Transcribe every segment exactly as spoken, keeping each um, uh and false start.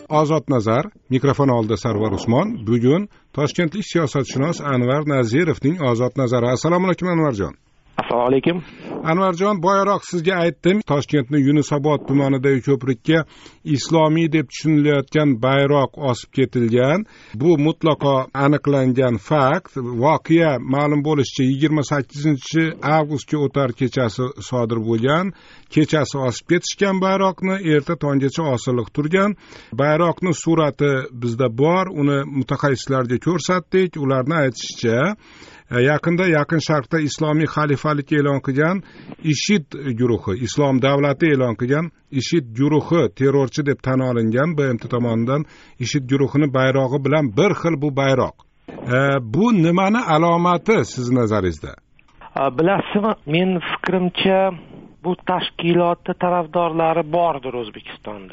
Ozod nazar, mikrofon oldida Sarvar Usmon. Bugun toshkentlik siyosatshunos Anvar Nazirovning Ozod nazari. Assalomu alaykum Anvarjon. Assalomu alaykum. Anvarjon, boyaroq sizga aytdim, Toshkentning Yunusobod tumanidagi ko'prikka islomiy deb tushunilayotgan bayroq osib ketilgan. Bu mutlaqo aniqlangan fakt. Voqea ma'lum bo'lishicha yigirma sakkizinchi avgustga o'tar kechasi sodir bo'lgan. Kechasi osib ketishgan bayroqni, erta tonggacha osilib turgan. Bayroqning surati bizda bor, uni mutaxassislarga ko'rsatdik. Ularning aytishicha, yaqinda Yaqin Sharqda islomiy xalifalik e'lon qilgan IShID guruhi, Islom davlati e'lon qilgan IShID guruhi terrorchi deb tan olingan B M T tomonidan IShID guruhini bayrog'i bilan bir xil bu bayroq. E, bu nimani alomati siz nazaringizda? Bilasizmi, men fikrimcha bu tashkilotda tarafdorlari bordir O'zbekistonda.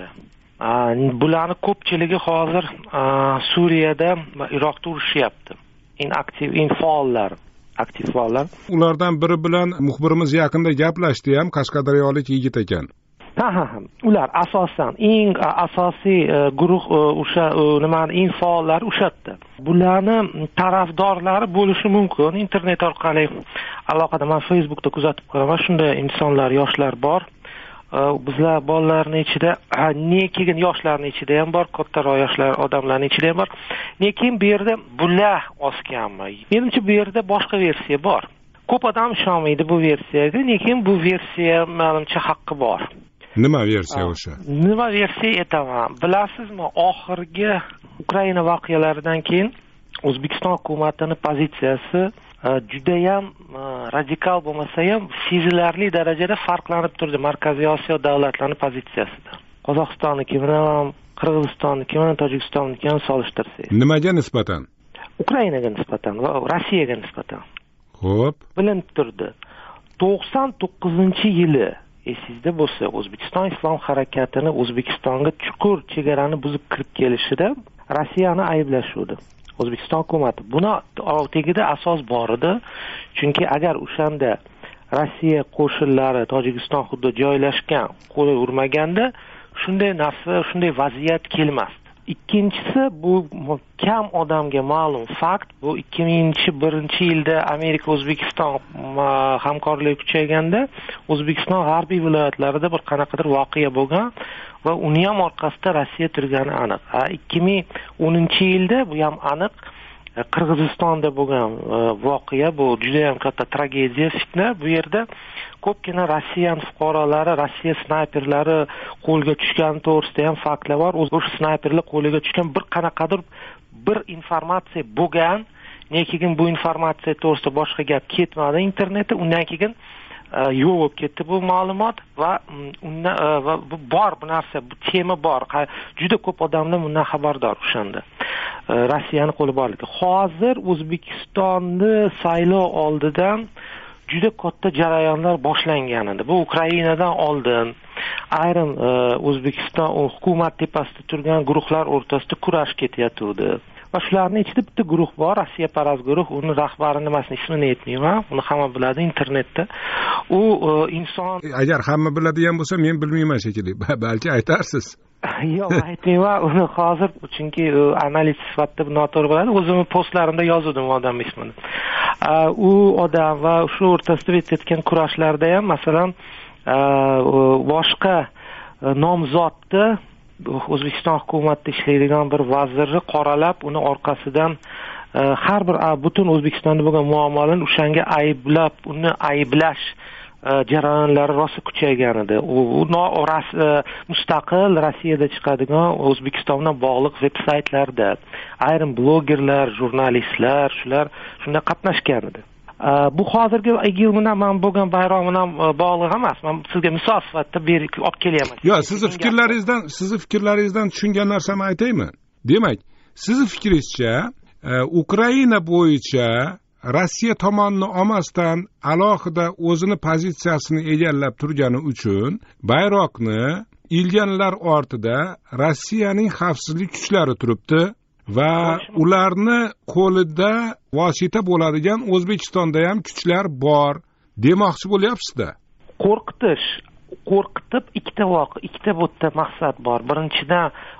Bularning ko'pchiligi hozir Suriyada va Iroqda urushyapti. In aktiv, in faollar, aktiv faollar. Ulardan biri bilan muxbirimiz yaqinda gaplashdi ham, qashqadaryolik yigit ekan. Ha ha ha. Ular asosan eng asosiy guruh o'sha nimani eng faollar o'shatdi. Bularning tarafdorlari bo'lishi mumkin. Internet orqali aloqada, men Facebookda kuzatib qo'yaman, shunday insonlar, yoshlar bor. Bizlar bolalarning ichida, nekigan yoshlarning ichida ham bor, kattaroq yoshlar odamlarning ichida ham bor. Lekin bu yerda bular osganmi? Menimcha bu yerda boshqa versiya bor. Ko'p odam ishonmaydi bu versiyaga, lekin bu versiya menimcha haqqi bor. Nima versiya o'sha? Nima versiya aytaman? Bilasizmi, oxirgi Ukraina voqealaridan keyin O'zbekiston hukumatining pozitsiyasi judayam radikal bo'lmasa ham sezilarli darajada farqlanib turdi Markaziy Osiyo davlatlarining pozitsiyasidan. Qozog'istonniki bilan, Qirg'izistonniki bilan, Tojikistonniki bilan solishtirsak. Nimaga nisbatan? Ukrainaga nisbatan va Rossiyaga nisbatan. Xo'p. Bilinib turdi. to'qson to'qqizinchi yili esingizda bo'lsa, O'zbekiston islom harakatini O'zbekistonga chuqur chegarani buzib kirib kelishida Rossiyani ayblashuvdi. O'zbekiston hukumati buni tagida asos bor edi. Chunki agar o'shanda Rossiya qo'shinlari Tojikiston hududida joylashgan, qo'li urmaganda shunday narsa, shunday vaziyat kelmasdi. Ikkinchisi, bu kam odamga ma'lum fakt, bu ikki ming birinchi yilda Amerika O'zbekiston hamkorligi kuchayganda O'zbekiston g'arbiy viloyatlarida bir qanaqadir voqea bo'lgan va uni ham orqasida Rossiya turgani aniq. ikki ming o'ninchi yilda bu ham aniq Qirg'izistonda bo'lgan voqea, bu juda ham katta tragediya, fitna. Bu yerda ko'pgina Rossiyan fuqarolari, Rossiya snayperlari qo'lga tushgani to'g'risida ham faktlar bor. O'sha snayperlar qo'liga tushgan bir qanaqadir bir informatsiya bo'lgan, lekin bu informatsiya to'g'risida boshqa gap ketmadi internetda. Undan keyin yo'q bo'lib ketdi bu ma'lumot va undan va bu bor, bu narsa, bu tema bor. Juda ko'p odamlar bundan xabardor o'shanda. Rossiyani qo'li borligi. Hozir O'zbekistonni saylov oldidan juda katta jarayonlar boshlangan edi. Bu Ukrainadan oldin ayrim O'zbekiston hukumat tepasida turgan guruhlar o'rtasida kurash ketyapti. Va shularning ichida bitta guruh bor, Rossiya parast guruh. Uni rahbari nimasini ismini aytmayman. Uni hamma biladi internetda. U inson, agar hamma biladigan bo'lsa, men bilmayman shekilli. Balki aytarsiz. Yo'q, aytmayman. Uni hozir chunki analiz sifatida noto'g'ri bo'ladi. O'zim postlarimda yozdim odam ismini. U odam va shu o'rtasida o'tayotgan kurashlarda ham, masalan, boshqa nomzodni O'zbekiston hukumatida ishlaydigan bir vazirni qoralab, uni orqasidan har bir butun O'zbekistonda bo'lgan muammolarni o'shanga ayblab, uni ayblash jarayonlari rosa kuchaygan edi. U mustaqil Rossiyada chiqadigan O'zbekiston bilan bog'liq veb-saytlarda ayrim blogerlar, jurnalistlar, shular shunda qatnashgan edi. Bu hozirgi yil bilan men bo'lgan bayroq bilan bog'liq emas. Men sizga misol sifatida berib olib kelyapman. Yo'q, sizni fikrlaringizdan, sizni fikrlaringizdan tushungan narsamni aytaymi? Demak, sizni fikringizcha, Ukraina bo'yicha Rossiya tomonidan olmasdan alohida o'zini pozitsiyasini egallab turgani uchun bayroqni ilganlar ortida Rossiyaning xavfsizlik kuchlari turibdi va ularni qo'lida vosita bo'ladigan O'zbekistonda ham kuchlar bor demoqchi bo'lyapsiz-da. Qo'rqitish, qo'rqitib ikkita voqea, ikkita bo'tta maqsad bor. Birinchidan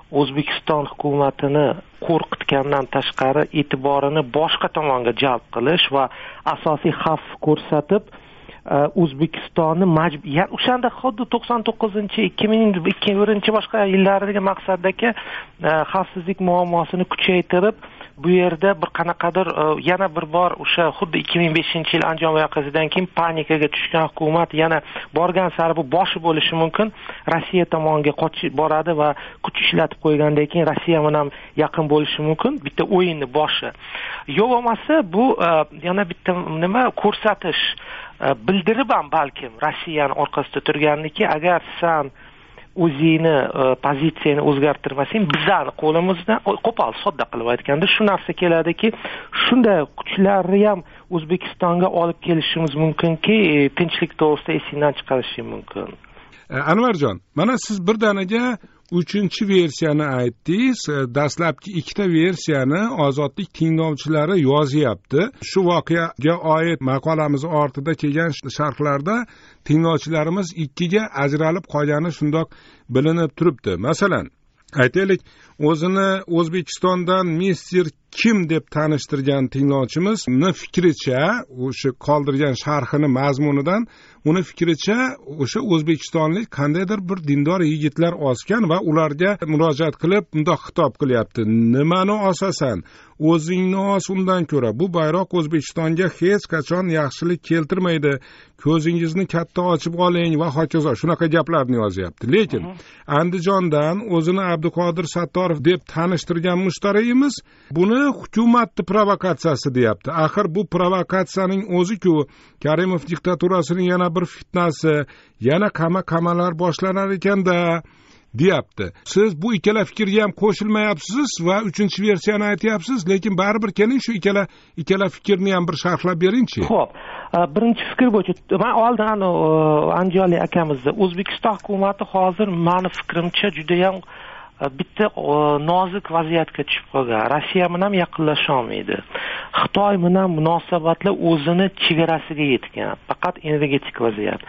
O'zbekiston hukumatini qo'rqitgandan tashqari e'tiborini boshqa tomonga jalb qilish va asosiy xavf ko'rsatib O'zbekistonni majbur o'shanda xuddi to'qson to'qqizinchi ikki ming ikki birinchi boshqa yillaridagi maqsaddagi xavfsizlik muammosini kuchaytirib bu yerda bir qanaqadir yana bir bor o'sha xuddi ikki ming beshinchi yil Andijon voqeasidan keyin panikaga tushgan hukumat yana borgan sari bu boshi bo'lishi mumkin, Rossiya tomoniga qochib boradi va kuch ishlatib qo'ygandan keyin Rossiya bilan yaqin bo'lishi mumkin, bitta o'yinni boshi. Yo'q bo'lmasa bu yana bitta nima ko'rsatish, bildirib ham balkim Rossiyani orqasida turganligi, agar san o'zingni pozitsiyani o'zgartirmasang, bizani qo'limizdan qo'pol sodda qilib aytganda shu narsa keladiki, shunday kuchlarni ham O'zbekistonga olib kelishimiz mumkinki, tinchlik to'g'risida esingdan chiqarishi mumkin. Anvarjon, mana siz birdaniga uchinchi versiyani aytdingiz. Dastlabki ikkita versiyani Ozodlik tinglovchilari yozyapti. Shu voqeaga oid maqolamiz ortida kelgan sharhlarda tinglovchilarimiz ikkiga ajralib qolgani shundoq bilinib turibdi. Masalan, aytaylik, o'zini O'zbekistondan mister Kim deb tanishtirgan tinglovchimizning fikricha, o'sha qoldirgan sharhini mazmunidan uni fikricha o'sha o'zbekistonlik qandaydir bir dindor yigitlar osgan va ularga murojaat qilib bundoq xitob qilyapti. Nimani osasan? O'zingni os, undan ko'ra bu bayroq O'zbekistonga hech qachon yaxshilik keltirmaydi. Ko'zingizni katta ochib oling va hokazo. Shunaqa gaplarni yozyapti. Lekin Andijondan o'zini Abduqodir Sattorov deb tanishtirgan mushtariyimiz buni hukumatning provokatsiyasi deyapti. Axir bu provokatsiyaning o'zi-ku Karimov diktaturasining yana bir fitnasi, yana qama-qamalar boshlanar ekanda deyapti. Siz bu ikkala fikrga ham qo'shilmayapsiz va uchinchi versiyani aytyapsiz, lekin baribir keling shu ikkala ikkala fikrni ham bir sharhlab beringchi. Xo'p, birinchi fikr bo'yicha men oldin Andijonlik akamizni O'zbekiston hukumati hozir meni fikrimcha juda ham bitta nozik vaziyatga tushib qolgan. Rossiya bilan yaqinlasha olmaydi. Xitoy bilan munosabatlar o'zini chegarasiga yetgan. Faqat energetik vaziyat.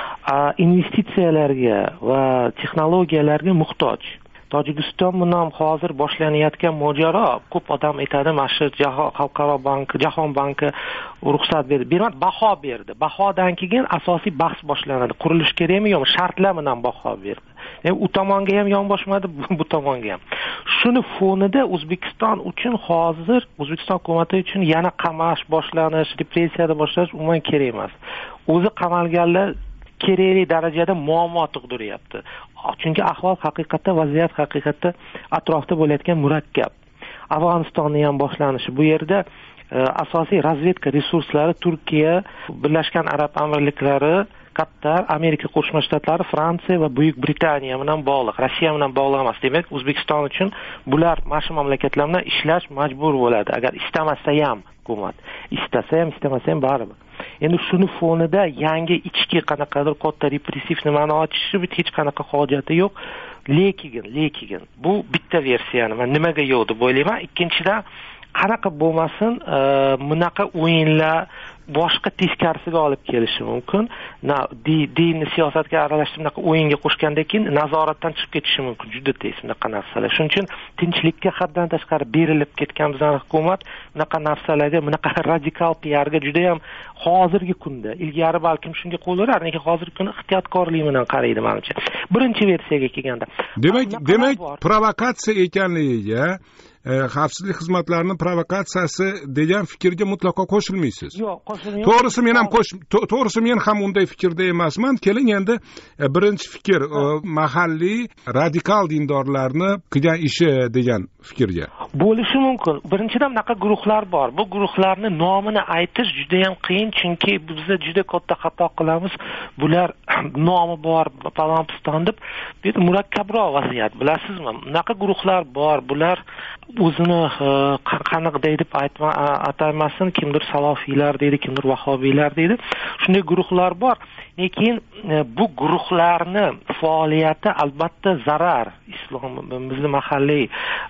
Investitsiyalarga va texnologiyalarga muhtoj. Tojikiston bilan hozir boshlanayotgan mojaro, ko'p odam aytadi, mana shu Xalqaro bank, Jahon banki ruxsat berdi. Bermadi, baho berdi. Bahodan keyin asosiy bahs boshlanadi. Qurilish kerakmi yo'qmi? Shartlar bilan baho berdi. Yani u tomonga ham yonboshmadi, bu tomonga ham. Shuni fonida O'zbekiston uchun hozir O'zbekiston hukumati uchun yana qamash boshlanish, repressiyada boshlash umuman kerak emas. O'zi qamalganlar kerakli darajada muammo tug'diryapti. Chunki ahvol haqiqatda, vaziyat haqiqatda atrofda bo'layotgan murakkab. Afg'onistonni ham boshlanishi, bu yerda asosiy razvedka resurslari Turkiya, Birlashgan Arab Amirliklari, Qatar, Amerika Qo'shma Shtatlari, Fransiya va Buyuk Britaniya bilan bog'liq, Rossiya bilan bog'liq emas. Demak, O'zbekiston uchun bular mana shu mamlakatlar bilan ishlash majbur bo'ladi. Agar istamasa ham hukumat, istasa ham istamasa ham baribir. Endi shuni fonida yangi ichki qanaqadir katta repressiv nimani ochishi hech qanaqa hojati yo'q. Lekin, lekin bu bitta versiyani men nimaga yo'q deb o'ylayman. Ikkinchidan, qanaqa bo'lmasin, bunaqa o'yinlar boshqa teskarisiga olib kelishi mumkin. Na dinni siyosatga aralashtirib bunaqa o'yinga qo'shgandan keyin nazoratdan chiqib ketishi mumkin. Juda tez bunaqa narsalar. Shuning uchun tinchlikka haddan tashqari berilib ketgan bizning hukumat bunaqa narsalarga, bunaqa radikal P R'ga juda ham hozirgi kunda, ilgari balkim shunga qo'l urar, lekin hozirgi kunda ehtiyotkorlik bilan qaraydi menimcha. Birinchi versiyaga kelganda. Demak, demak provokatsiya ekanligiga xavfsizlik xizmatlarining provokatsiyasi degan fikrga mutlaqo qo'shilmaysiz. Yo'q, qo'shilmayman. To'g'risi men ham qo'sh to'g'risi men ham unday fikrda emasman. Keling endi birinchi fikr mahalliy radikal dindorlarni qilgan ishi degan fikrga. Bo'lishi mumkin. Birinchidan bunaqa guruhlar bor. Bu guruhlarni nomini aytish juda ham qiyin, chunki biz juda katta xato qilamiz. Bular nomi bor, Palonpiston deb, bu murakkabroq vaziyat, bilasizmi? Bunaqa guruhlar bor. Bular o'zini qaniq deydi aytma ataymasin, kimdir salofiylar deydi, kimdir vahobiylar deydi. Shunday guruhlar bor. Lekin bu guruhlarni faoliyati albatta zarar islom bizning mahalliy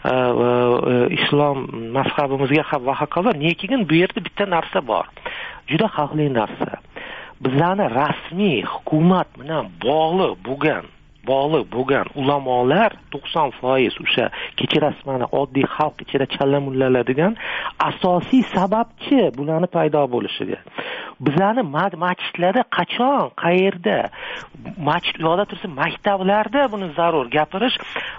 islom mazhabimizga ham va hokazo. Lekin bu yerda bitta narsa bor. Juda xavfli narsa. Bizlarni rasmiy hukumat bilan bog'liq bo'lgan bog'liq bo'lgan ulamolar to'qson foiz o'sha kechirasiz mana oddiy xalq ichida challa mullaladigan asosiy sababchi bularni paydo bo'lishiga. Bizani masjidlarda qachon, qayerda, masjid yo'lda tursa maktablarda buni zarur gapirish,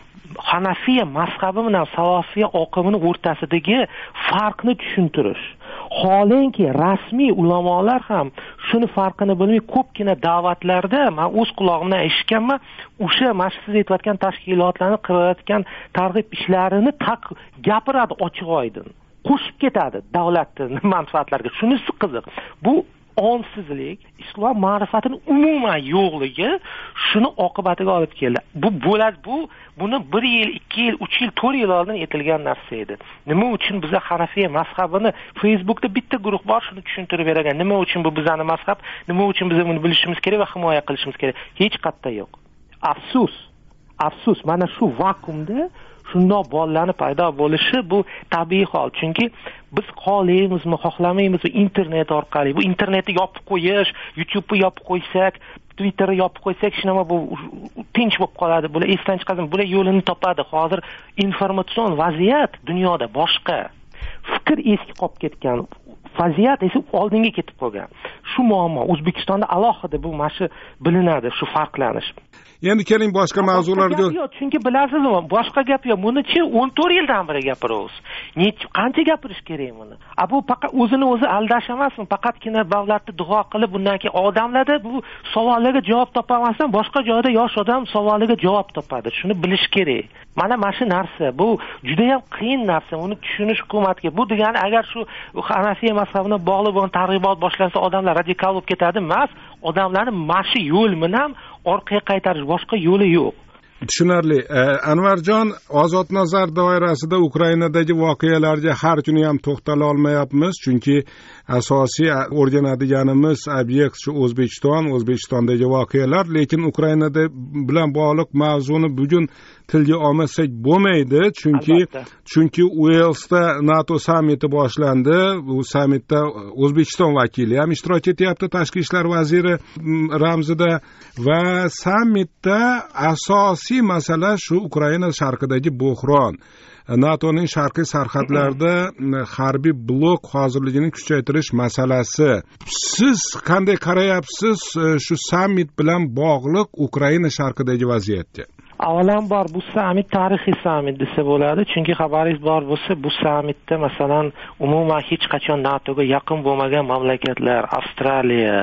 Hanafiya mazhabi bilan Salafiya oqimini o'rtasidagi farqni tushuntirish. Holenki rasmiy ulamolar ham shuni farqini bilmay ko'pgina da'vatlarda men o'z quloqimdan eshitganman, o'sha mashhur etayotgan tashkilotlarni qilayotgan targ'ib ishlarini taq gapiradi ochiq oydin. Qo'shib ketadi davlatning manfaatlariga. Shunisi qiziq. Bu onsizlik, islom ma'rifatining umuman yo'qligi shuni oqibatiga olib keldi. Bu bo'ladi, bu buni bir yil, ikki yil, uch yil, to'rt yil oldin aytilgan narsa edi. Nima uchun biza Hanafiya mazhabini Facebookda bitta guruh bor shuni tushuntirib beragan. Nima uchun bu bizani mazhab, nima uchun biz buni bilishimiz kerak va himoya qilishimiz kerak. Hech qayerda yo'q. Afsus. Afsus, mana shu vakuumda shundoq bolalarni paydo bo'lishi bu tabiiy hol. Chunki biz xohlaymizmi, xohlamaymizmi internet orqali, bu internetni yopib qo'yish, YouTube'ni yopib qo'ysak, Twitterni yopib qo'ysak, hech nima bu tinch bo'lib qoladi. Bular esdan chiqadi, bular yo'lini topadi. Hozir informatsion vaziyat dunyoda boshqa. Fikr eski qolib ketgan. Vaziyat esa oldinga ketib qolgan. Shu muammo O'zbekistonda alohida bu mashi bilinadi, shu farqlanish. Endi keling boshqa mavzularga. Yo'q, chunki bilasizmi, boshqa gap yo'q. Buni-chi o'n to'rt yildan beri gapiramiz. Nechta qancha gapirish kerak buni? A bu faqat o'zini o'zi aldash emasmi? Faqatgina davlatni duo qilib, bundan keyin odamlarda bu savollarga javob topolmasdan boshqa joyda yosh odam savoliga javob topadi. Shuni bilish kerak. Mana mana shu narsa, bu juda ham qiyin narsa. Uni tushunish hukumatga. Bu degani agar shu Hanafiya mazhabini bog'liq bo'lgan targ'ibot boshlansa, odamlar radikal bo'lib ketadi emas. Odamlarni mashi yo'l bilan orqaga qaytarish boshqa yo'li yo'q. Tushunarli. Anvarjon, Ozodnazar doirasida Ukrainadagi voqealarga har kuni ham to'xtala olmayapmiz, chunki asosiy o'rganadiganimiz obyekt shu O'zbekiston, O'zbekistondagi voqealar, lekin Ukrainada bilan bog'liq mavzuni bugun tilga olmasak bo'lmaydi, chunki chunki Uelsda NATO sammiti boshlandi. Bu sammitda O'zbekiston vakili ham ishtirok etyapti, tashqi ishlar vaziri ramzida, va sammitda asosiy masala shu Ukraina sharqidagi bo'hron. NATOning sharqiy sarhadlarida harbiy blok hozirligini kuchaytirish masalasi. Siz qanday qarayapsiz shu sammit bilan bog'liq Ukraina sharqidagi vaziyatga? Avvalambor bu sammit tarixiy sammit desa bo'ladi, chunki xabaringiz bor bo'lsa, bu sammitda masalan umuman hech qachon NATOga yaqin bo'lmagan mamlakatlar, Avstraliya,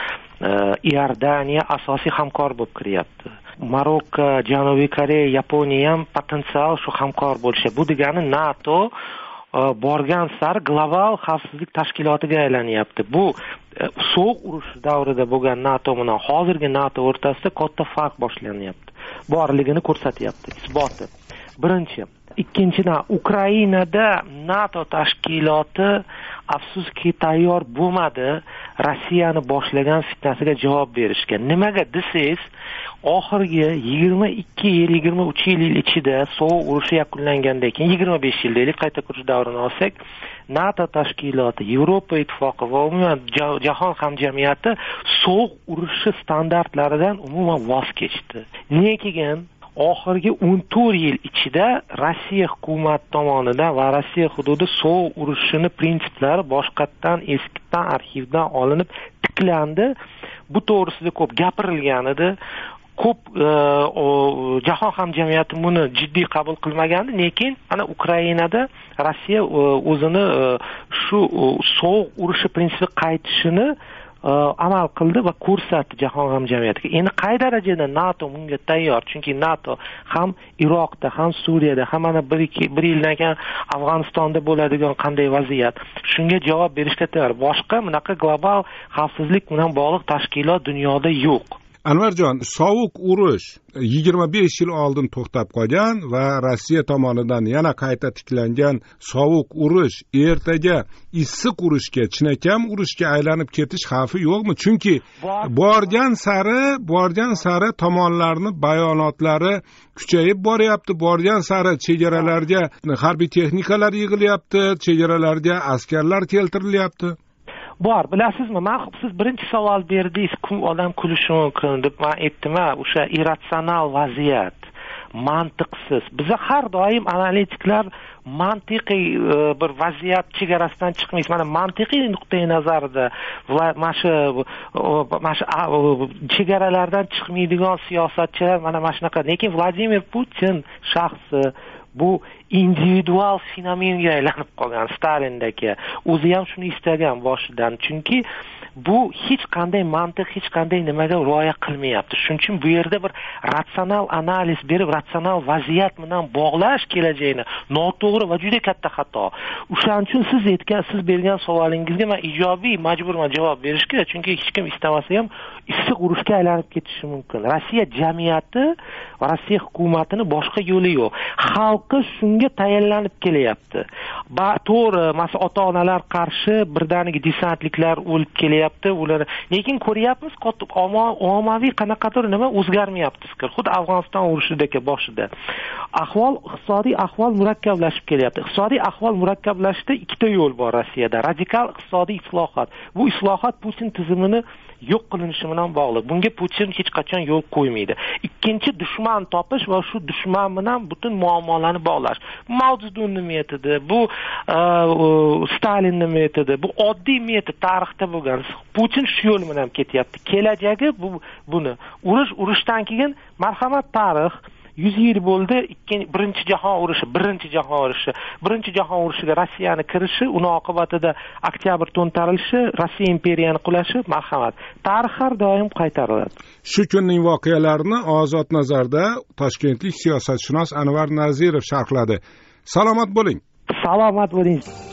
Iordaniya asosiy hamkor bo'lib kiryapti. Marokko, Janubiy Koreya, Yaponiya ham potensial shu hamkor bo'lishadi. Bu degani NATO borgan sari global xavfsizlik tashkilotiga aylanyapti. Bu sovuq urush davrida bo'lgan NATO bilan hozirgi NATO o'rtasida katta farq boshlanyapti. Borligini ko'rsatyapti, isboti. Birinchi. Ikkinchidan, Ukrainada NATO tashkiloti afsuski tayyor bo'lmadi Rossiyani boshlagan fitnasiga javob berishga. Nimaga desangiz, oxirgi yigirma ikki yil, yigirma uch yil ichida sovuq urushi yakunlangandan keyin yigirma besh yil deylik, qayta qurish davrini olsak, NATO tashkiloti, Yevropa ittifoqi va umuman jahon hamjamiyati sovuq urushi standartlaridan umuman voz kechdi. Lekin oxirgi o'n to'rt yil ichida Rossiya hukumat tomonidan va Rossiya hududi sovuq urushini prinsiplari boshqatdan, eskidan, arxivdan olinib tiklandi. Bu to'g'risida ko'p gapirilgan edi. Ko'p jahon hamjamiyati buni jiddiy qabul qilmagandi, lekin ana Ukrainada Rossiya o'zini shu sovuq urushi prinsipi qaytishini amal qildi va ko'rsatdi jahon hamjamiyatiga. Endi qay darajada NATO bunga tayyor? Chunki NATO ham Iroqda, ham Suriyada, ham mana bir yildan keyin Afg'onistonda bo'ladigan qanday vaziyat, shunga javob berishga tayyor. Boshqa bunaqa global xavfsizlik bilan bog'liq tashkilot dunyoda yo'q. Anvarjon, sovuq urush yigirma besh yil oldin to'xtab qolgan va Rossiya tomonidan yana qayta tiklangan sovuq urush ertaga issiq urushga, chinakam urushga aylanib ketish xavfi yo'qmi? Chunki borgan sari, borgan sari tomonlarni bayonotlari kuchayib boryapti, borgan sari chegaralarga harbiy texnikalar yig'ilyapti, chegaralarga askarlar keltirilyapti. bor, bilasizmi, man siz birinchi savol berdingiz, odam kulishi mumkin deb man aytdim, o'sha irratsional vaziyat, mantiqsiz. Biza har doim analitiklar mantiqiy bir vaziyat chegarasidan chiqmaymiz. Mana mantiqiy nuqtai nazarda mana shu mana shu chegaralardan chiqmaydigan siyosatchilar mana mana shunaqa. Lekin Vladimir Putin shaxsi bu individual fenomenga aylanib qolgan, Stalindagi. O'zi ham shuni istagan boshidan, chunki bu hech qanday mantiq, hech qanday nimaga rioya qilmayapti. Shuning uchun bu yerda bir ratsional analiz berib, ratsional vaziyat bilan bog'lash kelajagini noto'g'ri va juda katta xato. O'shaning uchun siz aytgan, siz bergan savolingizga men ijobiy majburman javob berishga, chunki hech kim istamasa ham issiq urushga aylanib ketishi mumkin. Rossiya jamiyati va Rossiya hukumatining boshqa yo'li yo'q. Xalqi shunga tayyorlanib kelyapti. Ba to'g'ri, masalan, ota-onalar qarshi birdaniga desantliklar o'lib kelyapti, ular lekin ko'ryapmiz, ommaviy qanaqadir nima o'zgarmayapti. Xuddi Afg'oniston urushidagi boshida. Ahvol, iqtisodiy ahvol murakkablashib kelyapti. Iqtisodiy ahvol murakkablashishda ikkita yo'l bor Rossiyada. Radikal iqtisodiy islohot. Bu islohot Putin tizimini yo'q qilinishi bilan bog'liq. Bunga Putin hech qachon yo'l qo'ymaydi. Ikkinchi dushman topish va shu dushman bilan butun muammolarni bog'lash. Mao Zedongning metodi, bu Stalinning metodi, bu oddiy metod tarixda bo'lgan. Putin shu yo'l bilan ketyapti. Kelajagi bu buni. Urush urushdan keyin marhamat tarix yuz yil bo'ldi. Ikkinchi birinchi jahon urushi, birinchi jahon urushi, birinchi jahon urushiga Rossiyani kirishi, uni oqibatida oktyabr to'ntarilishi, Rossiya imperiyani qulashi, marhamat. Tarix har doim qaytariladi. Shu kunning voqealarini Ozod nazarda toshkentlik siyosatshunos Anvar Nazirov sharhladi. Salomat bo'ling. Salomat bo'ling.